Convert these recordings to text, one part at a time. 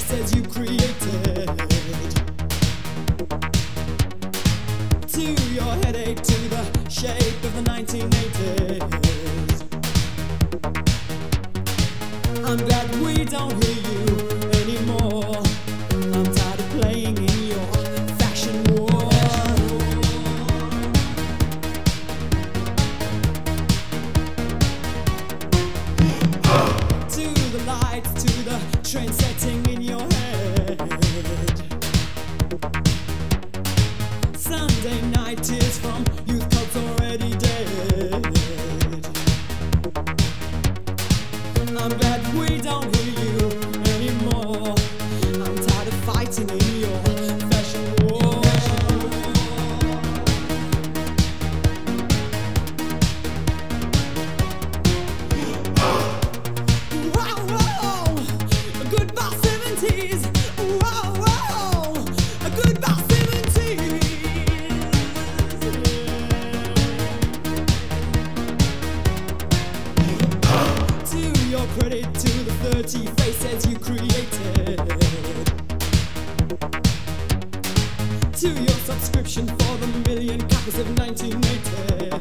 faces you created. To your headache, to the shape of the 1980s. I'm glad we don't hear you anymore. I'm tired of playing in your fashion war. To the lights, to the trend setting in your head. Sunday night tears from youth cults already dead. I'm glad we don't hear you anymore. I'm tired of fighting in your fashion war. Wow, wow, goodbye 70s. Wow, wow, goodbye 70s. To your credit, to the 30 faces you created. To your subscription for the million copies of 1980.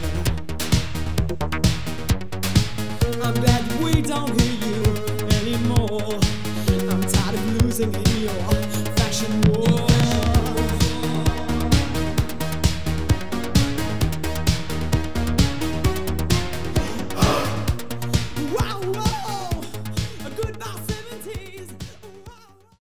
I'm glad we don't hear you anymore. I'm tired of losing in your fashion war.